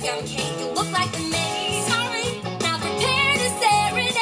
bubblegum cake. You look like the maid. Sorry, now prepare to serenade.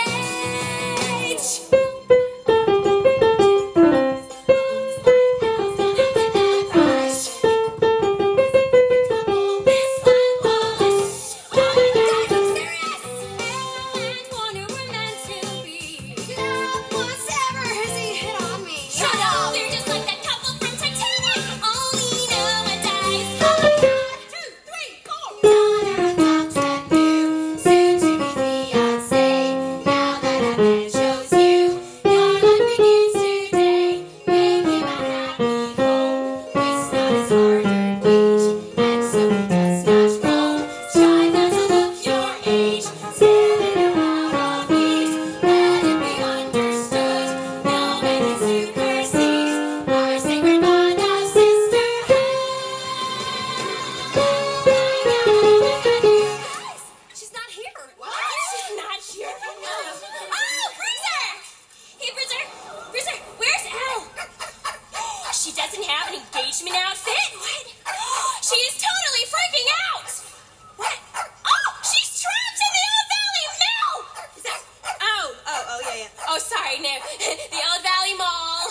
She doesn't have an engagement outfit? What? She is totally freaking out! What? Oh, she's trapped in the Old Valley Mill! Is that... Oh, yeah. Oh, sorry, no. The Old Valley Mall.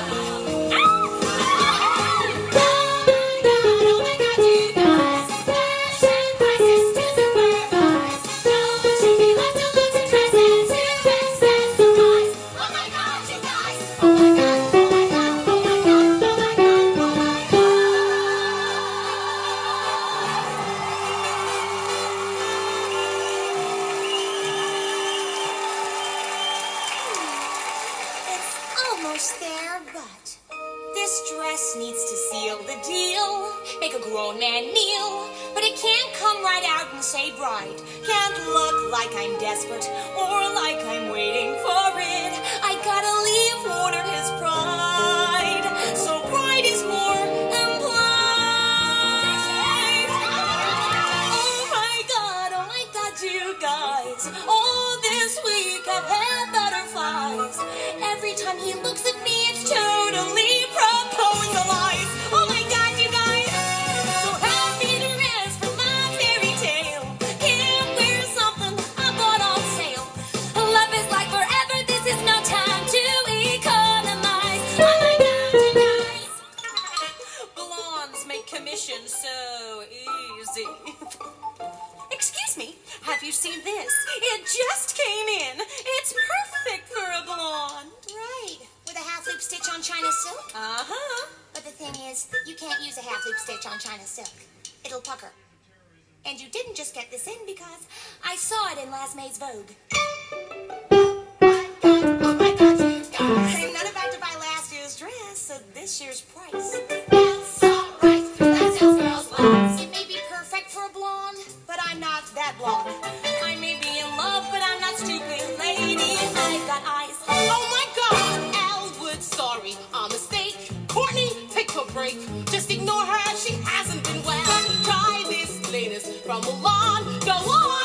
Almost there, but this dress needs to seal the deal. Make a grown man kneel, but it can't come right out and say bride. Can't look like I'm desperate or like I'm waiting for it. I gotta leave Warner his pride, so bride is more implied. Oh my God, you guys. All this week I've had butterflies. Every time he looks at me, it's totally proposalize. Oh my God, you guys! So happy to rest from my fairy tale. Can't wear something I bought on sale. Love is like forever. This is no time to economize. Oh my God, you guys! Blondes make commission so easy. Excuse me, have you seen this? It just came in. It's perfect for a blonde. Right, with a half-loop stitch on China silk. Uh-huh. But the thing is, you can't use a half-loop stitch on China silk. It'll pucker. And you didn't just get this in because I saw it in last May's Vogue. Oh my God, you guys. I'm not about to buy last year's dress, so this year's price. That's all right. That sounds girls' lives. It may be perfect for a blonde, But I'm not that blonde. I may be in love, but I'm not stupid, lady. I've got eyes. Oh my God, Elwood, sorry, a mistake. Courtney, take a break. Just ignore her, she hasn't been well. Try this latest from Milan. Go on.